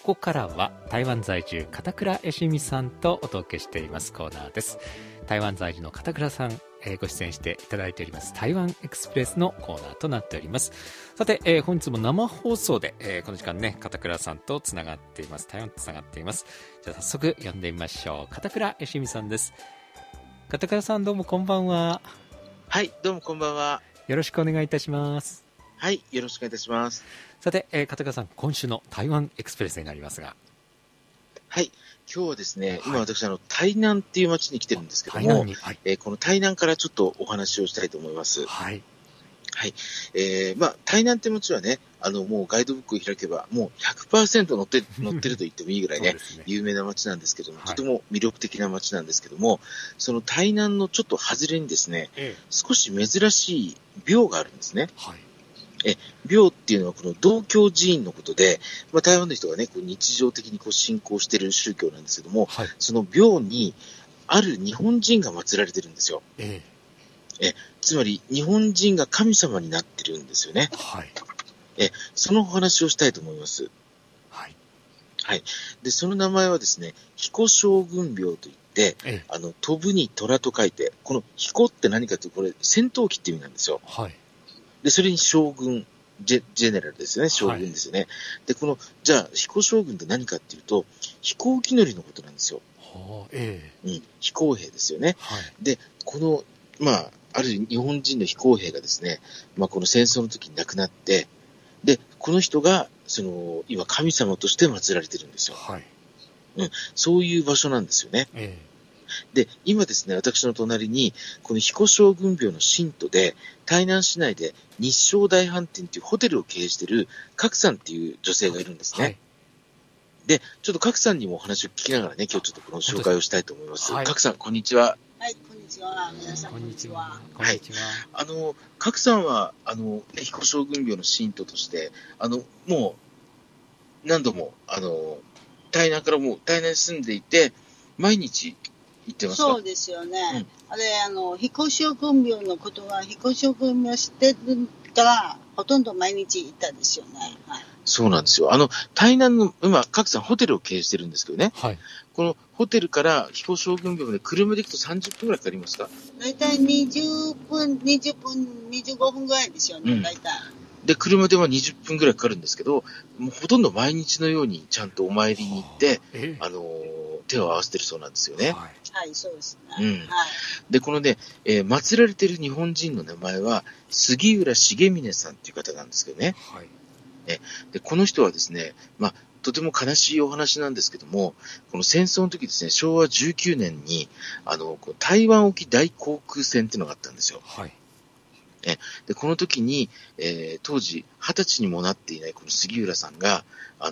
こからは台湾在住片倉恵美さんとお届けしていますコーナーです。台湾在住の片倉さん、ご出演していただいております台湾エクスプレスのコーナーとなっております。さて、本日も生放送で、この時間ね片倉さんとつながっています。台湾とつながっています。じゃあ早速呼んでみましょう。片倉恵美さんです。片倉さん、どうもこんばんは。 はい、どうもこんばんは。 よろしくお願いいたします。 はい、よろしくお願いいたします。 さて、片倉さん、今週の台湾エクスプレスになりますが。 はい、今日はですね、今私台南っていう町に来てるんですけども、この台南からちょっとお話をしたいと思います。 はい。 はい。台南って町はね、もうガイドブックを開けば、もう 100% 載ってると言ってもいいぐらいね、有名な町なんですけども、とても魅力的な町なんですけども、その台南のちょっと外れにですね、少し珍しい廟があるんですね。はい。廟っていうのはこの道教寺院のことで、台湾の人がね、こう日常的にこう信仰している宗教なんですけども、はい、その廟にある日本人が祀られてるんですよ。つまり日本人が神様になってるんですよね。はい。そのお話をしたいと思います。はい。はい。で、その名前はですね、彦将軍廟といって、飛ぶに虎と書いて、この彦って何かというと、これ戦闘機っていう意味なんですよ。はい。で、それに将軍、ジェネラルですよね、将軍ですよね。はい、で、じゃあ、彦将軍って何かっていうと、飛行機乗りのことなんですよ。飛行兵ですよね。はい、で、ある日本人の飛行兵がですね、この戦争の時に亡くなって、で、この人が、今、神様として祀られてるんですよ。はい。そういう場所なんですよね。で、今ですね、私の隣に、この彦将軍廟の信徒で、台南市内で日照大飯店というホテルを経営している、角さんっていう女性がいるんですね。はい、で、ちょっと角さんにもお話を聞きながらね、今日ちょっとこの紹介をしたいと思います。角さん、こんにちは。 はい、こんにちは。皆さん、こんにちは。 はい。角さんは、彦将軍廟の信徒として、もう、何度も、台南に住んでいて、毎日、言ってますか？ そうですよね。あれ、彦将軍廟のことは、彦将軍廟知ってるから、ほとんど毎日行ったんですよね。はい。 そうなんですよ。台南の、今、各さんホテルを経営してるんですけどね。はい。このホテルから彦将軍廟まで車で行くと30分ぐらいかかりますか？ だいたい20分、25分ぐらいですよね、だいたい。 で、車では20分ぐらいかかるんですけど、もうほとんど毎日のようにちゃんとお参りに行って、手を合わせてるそうなんですよね。 はい、そうですね。 はい。で、このね、祀られてる日本人の名前は、杉浦重峰さんっていう方なんですけどね。はい。で、この人はですね、とても悲しいお話なんですけども、この戦争の時ですね、昭和19年に、台湾沖大航空船っていうのがあったんですよ。はい。で、この時に、当時、20歳にもなっていないこの杉浦さんが、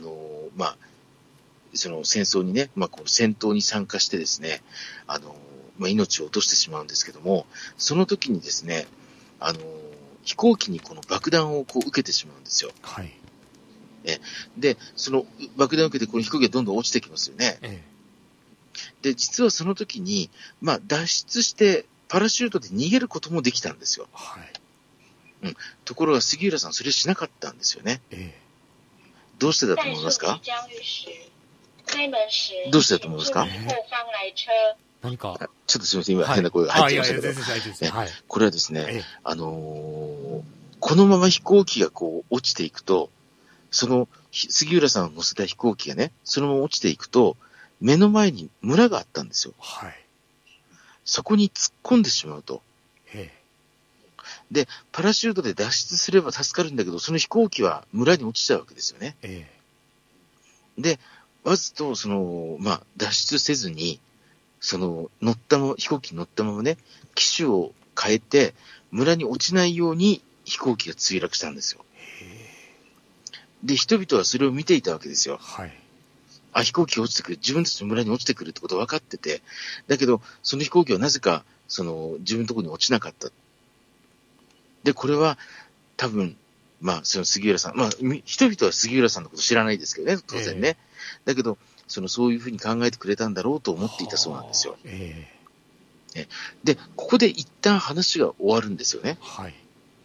その戦争にね、この戦闘に参加してですね、命を落としてしまうんですけども、その時にですね、飛行機にこの爆弾をこう受けてしまうんですよ。はい。で、その爆弾を受けてこの飛行機がどんどん落ちてきますよね。で、実はその時に、脱出してパラシュートで逃げることもできたんですよ。はい。ところが杉浦さんそれしなかったんですよね。どうしてだと思いますか？どうしてだと思いますか？ 何かちょっとすみません、今変な声が入ってましたけど。これはですね、このまま飛行機がこう落ちていくと、その杉浦さんを乗せた飛行機がね、そのまま落ちていくと、目の前に村があったんですよ。はい。そこに突っ込んでしまうと。で、パラシュートで脱出すれば助かるんだけど、その飛行機は村に落ちちゃうわけですよね。で、わずと、脱出せずに、飛行機に乗ったままね、機種を変えて、村に落ちないように飛行機が墜落したんですよ。で、人々はそれを見ていたわけですよ。はい。飛行機が落ちてくる。自分たちの村に落ちてくるってことは分かってて、だけど、その飛行機はなぜか、自分のところに落ちなかった。で、これは、多分、その杉浦さん、人々は杉浦さんのこと知らないですけどね、当然ね。だけど、そういうふうに考えてくれたんだろうと思っていたそうなんですよ。で、ここで一旦話が終わるんですよね。はい。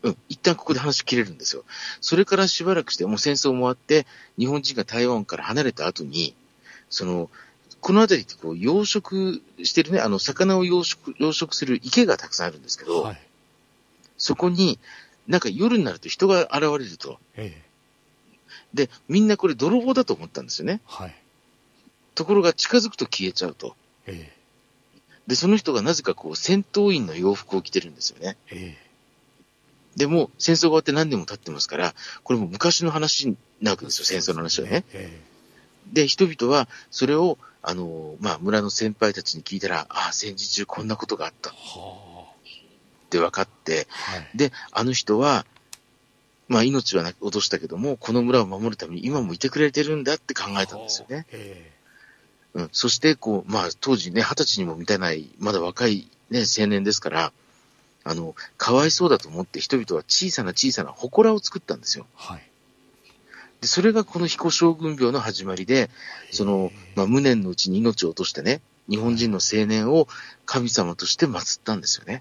一旦ここで話切れるんですよ。それからしばらくして、もう戦争も終わって、日本人が台湾から離れた後に、この辺りってこう養殖してるね、魚を養殖する池がたくさんあるんですけど、はい、そこに、なんか夜になると人が現れると。で、みんなこれ泥棒だと思ったんですよね。はい、ところが近づくと消えちゃうと。で、その人がなぜかこう戦闘員の洋服を着てるんですよね。でも、戦争が終わって何年も経ってますから、これも昔の話なわけですよ、戦争の話はね。で、人々は、それを、村の先輩たちに聞いたら、戦時中こんなことがあった。って分かって、はい、で、あの人は、命は落としたけども、この村を守るために今もいてくれてるんだって考えたんですよね。そして、当時ね、20歳にも満たない、まだ若いね、青年ですから、かわいそうだと思って人々は小さな祠を作ったんですよ。はい。で、それがこの彦将軍病の始まりで、無念のうちに命を落としてね、日本人の青年を神様として祀ったんですよね。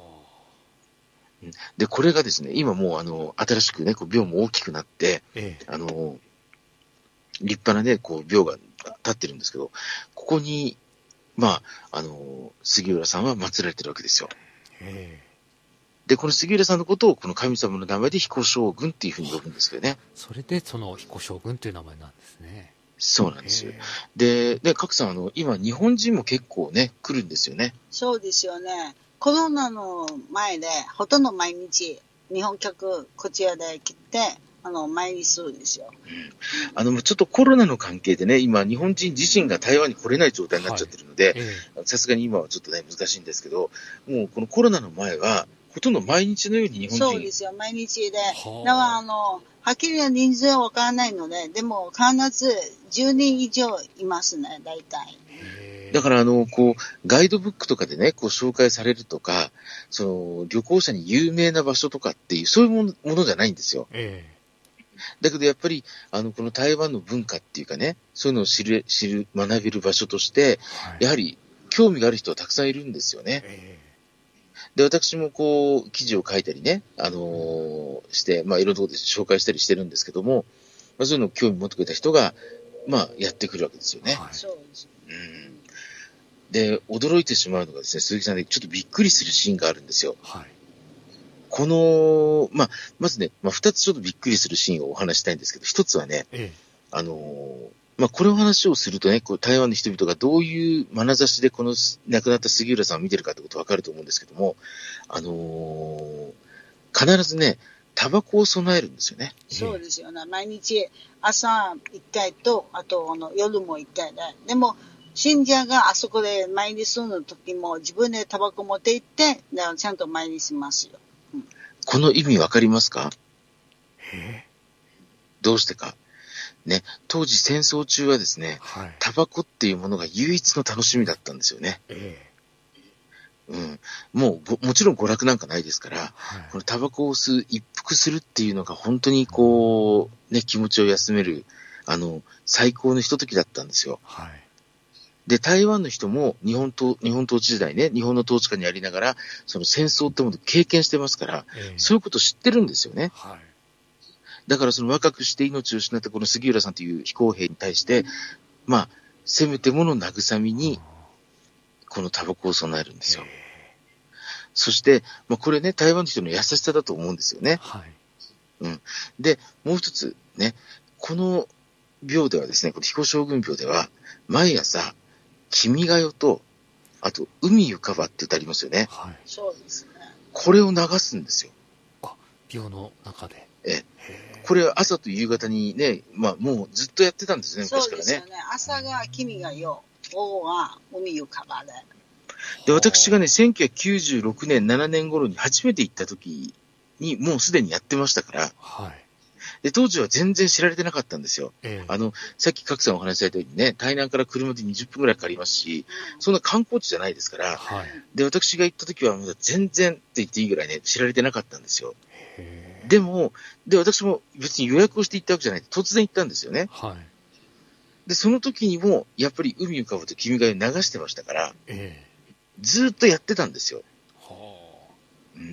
で、これがですね、今もう新しくね、こう廟も大きくなって、立派なね、こう廟が立ってるんですけど、ここに、杉浦さんは祀られてるわけですよ。で、この杉浦さんのことをこの神様の名前で彦将軍っていうふうに呼ぶんですけどね。 それでその彦将軍という名前なんですね。 そうなんですよ。で、賀来さん、今日本人も結構ね、来るんですよね。 そうですよね。コロナの前で、ほとんど毎日、日本客、こちらで来て、毎日するんですよ。 ちょっとコロナの関係でね、今、日本人自身が台湾に来れない状態になっちゃってるので、さすがに今はちょっとね、難しいんですけど、もうこのコロナの前は、ほとんど毎日のように日本人。 そうですよ、毎日で。だからはっきりは人数はわからないので、でも必ず10人以上いますね、大体。 だからガイドブックとかでね、こう紹介されるとか、旅行者に有名な場所とかっていう、そういうものじゃないんですよ。だけどやっぱり、この台湾の文化っていうかね、そういうのを知る、学べる場所として、やはり興味がある人はたくさんいるんですよね。で、私もこう、記事を書いたりね、して、いろんなところで紹介したりしてるんですけども、そういうのを興味持ってくれた人が、やってくるわけですよね。 そうです。 で、驚いてしまうのがですね、鈴木さんでちょっとびっくりするシーンがあるんですよ。この、まずね、二つちょっとびっくりするシーンをお話したいんですけど、一つはね、この話をするとね、こう台湾の人々がどういう眼差しでこの亡くなった杉浦さんを見てるかってことわかると思うんですけども、必ずね、タバコを備えるんですよね。 そうですよね。毎日朝1回と、あと夜も1回で。でも、信者があそこで毎日するの時も自分でタバコ持って行って、ちゃんと毎日しますよ。 この意味わかりますか？どうしてか。ね、当時戦争中はですね、タバコっていうものが唯一の楽しみだったんですよね。もちろん娯楽なんかないですから、このタバコを吸う、一服するっていうのが本当にこう、ね、気持ちを休める、最高のひとときだったんですよ。で、台湾の人も日本統治時代ね、日本の統治下にありながら、その戦争ってものを経験してますから、そういうことを知ってるんですよね。だからその若くして命を失ったこの杉浦さんという非公兵に対して、せめてもの慰みに、このタバコを備えるんですよ。そして、これね、台湾の人の優しさだと思うんですよね。で、もう一つね、この廟ではですね、この彦将軍廟では、毎朝、君が代と、あと、海ゆかばって歌ありますよね。 そうですね。 これを流すんですよ。 廟の中で。 これは朝と夕方にね、もうずっとやってたんですね、昔からね。 そうですよね。朝が君が代、午後は海ゆかばで。 で、私がね、1996年、7年頃に初めて行った時に、もうすでにやってましたから、で、当時は全然知られてなかったんですよ。さっき賀来さんお話しされたようにね、台南から車で20分くらいかかりますし、そんな観光地じゃないですから、で、私が行った時はまだ全然って言っていいぐらいね、知られてなかったんですよ。でも、私も別に予約をして行ったわけじゃない。突然行ったんですよね。で、その時にも、やっぱり海浮かぶと君が代流してましたから、ずーっとやってたんですよ。で、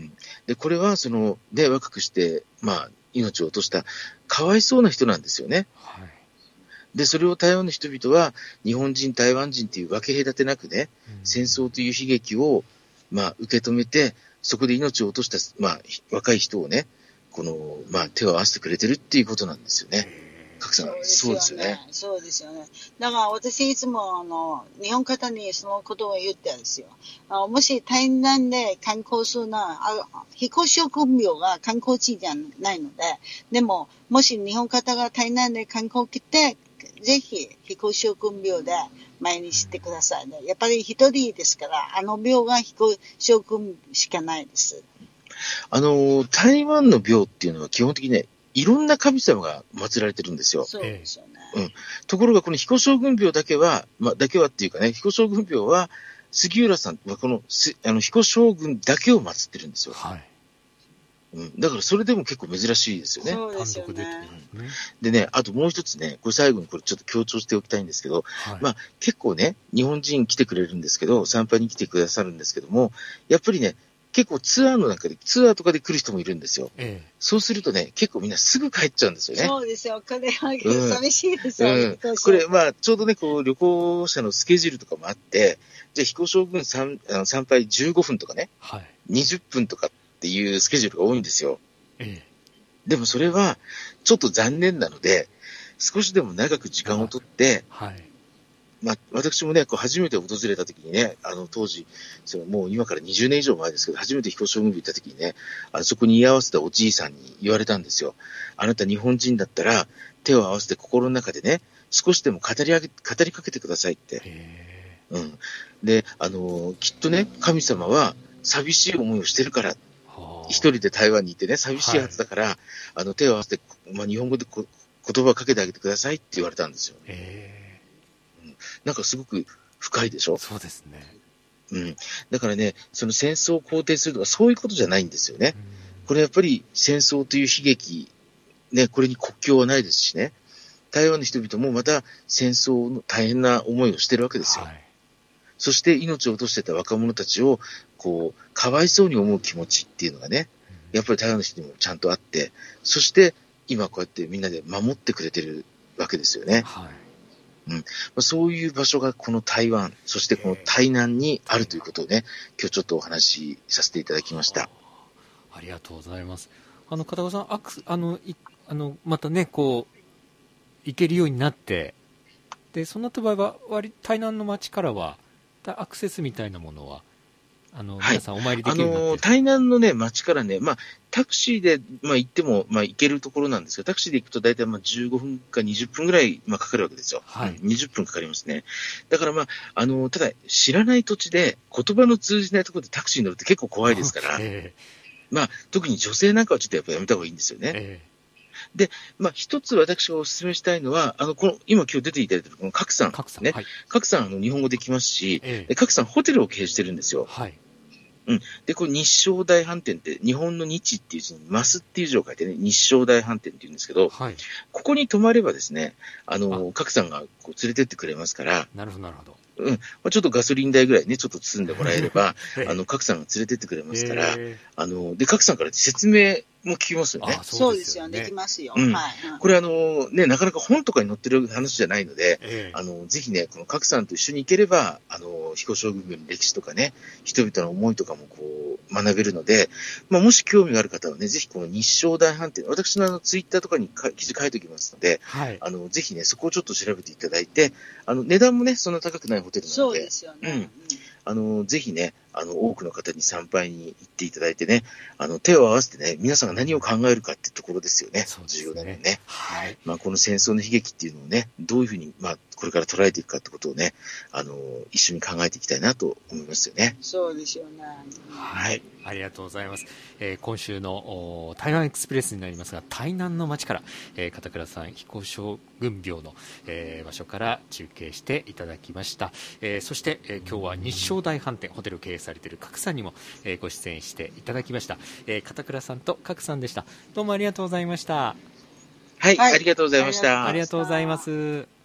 で、これは若くして、命を落としたかわいそうな人なんですよね。 はい。 で、それを台湾の人々は日本人、台湾人っていう分け隔てなくね、戦争という悲劇を受け止めて、そこで命を落とした、若い人をね、手を合わせてくれてるっていうことなんですよね。賀来さん、そうですよね。 そうですよね。だから私いつも日本方にそのことを言ってるんですよ。もし台南で観光するな、彦章軍廟が観光地じゃないので、でも、もし日本方が台南で観光来て、ぜひ彦章軍廟で毎日してくださいね。やっぱり一人ですから、廟が彦章軍しかないです。 台湾の廟っていうのは基本的にね、いろんな神様が祀られてるんですよ。 そうですよね。 ところがこの彦章軍廟だけはっていうかね、彦章軍廟は杉浦さんは彦章軍だけを祀ってるんですよ。 はい。 だからそれでも結構珍しいですよね。 そうですよね。 でね、あともう一つね、これ最後にちょっと強調しておきたいんですけど、はい、結構ね、日本人来てくれるんですけど、参拝に来てくださるんですけども、やっぱりね、結構ツアーとかで来る人もいるんですよ。そうするとね、結構みんなすぐ帰っちゃうんですよね。 そうですよ。これは寂しいですよ。 これ、ちょうどね、旅行者のスケジュールとかもあって、じゃあ、彦章軍参拝15分とかね、はい、20分とかっていうスケジュールが多いんですよ。でもそれは、ちょっと残念なので、少しでも長く時間をとって、はい。私もね、初めて訪れた時にね、当時、もう今から20年以上前ですけど、初めて彦章軍廟行った時にね、そこに居合わせたおじいさんに言われたんですよ。あなた日本人だったら、手を合わせて心の中でね、少しでも語りかけてくださいって。で、きっとね、神様は寂しい思いをしてるから、一人で台湾にいてね、寂しいはずだから、はい、手を合わせて、日本語で言葉をかけてあげてくださいって言われたんですよ。なんかすごく深いでしょ？ そうですね。 だからね、その戦争を肯定するとかそういうことじゃないんですよね。これやっぱり戦争という悲劇、ね、これに国境はないですしね。台湾の人々もまた戦争の大変な思いをしてるわけですよ。はい、そして命を落としてた若者たちを、かわいそうに思う気持ちっていうのがね、やっぱり台湾の人にもちゃんとあって、そして今こうやってみんなで守ってくれてるわけですよね。はい、そういう場所がこの台湾、そしてこの台南にあるということをね、今日ちょっとお話しさせていただきました。 ありがとうございます。片岡さん、またね、行けるようになって、で、そんな場合は、台南の街からは、アクセスみたいなものは、皆さんお参りできるようになってる、 台南のね、街からね、タクシーで、行っても、行けるところなんですけど、タクシーで行くと大体15分か20分ぐらい、かかるわけですよ。はい。20分かかりますね。だからただ、知らない土地で、言葉の通じないところでタクシーに乗るって結構怖いですから、特に女性なんかはちょっとやっぱやめた方がいいんですよね。で、一つ私がお勧めしたいのは、今日出ていただいているこの賀来さんね。賀来さん、日本語できますし、賀来さんホテルを経営してるんですよ。はい。で、これ日照大飯店って、日本の日っていう字にマスっていう字を書いてね、日照大飯店って言うんですけど、はい、ここに泊まればですね、賀来さんが連れてってくれますから、 なるほど、なるほど。 ちょっとガソリン代ぐらいね、ちょっと包んでもらえれば、賀来さんが連れてってくれますから、で、賀来さんから説明も聞きますよね。 そうですよね。できますよ。 はい。これなかなか本とかに載ってる話じゃないので、ぜひね、この賀来さんと一緒に行ければ、彦章軍廟の歴史とかね、人々の思いとかも学べるので、もし興味がある方はね、ぜひこの日照大飯店、私のツイッターとかに記事書いておきますので、はい、ぜひね、そこをちょっと調べていただいて、値段もね、そんな高くないホテルなので、 そうですよね。 ぜひね、多くの方に参拝に行っていただいてね、手を合わせてね、皆さんが何を考えるかってところですよね。重要なのね。はい。この戦争の悲劇っていうのをね、どういうふうに、これから捉えていくかってことをね、一緒に考えていきたいなと思いますよね。 そうですよね。 はい。ありがとうございます。今週の台湾エクスプレスになりますが、台南の街から、片倉さん、彦章軍廟の、場所から中継していただきました。そして、今日は日照大飯店、ホテルを経営されている賀来さんにも、ご出演していただきました。片倉さんと賀来さんでした。どうもありがとうございました。 はい、ありがとうございました。 ありがとうございます。